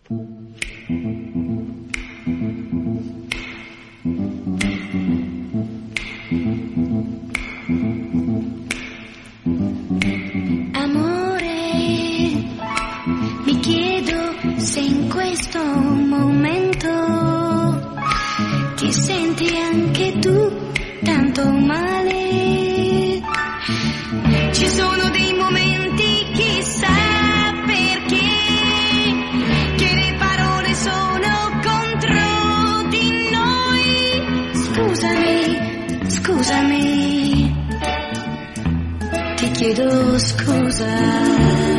Amore, mi chiedo se in questo momento ti senti anche tu tanto male. Ci sono dei momenti, chissà perché, che le parole sono contro di noi. Scusami, ti chiedo scusa.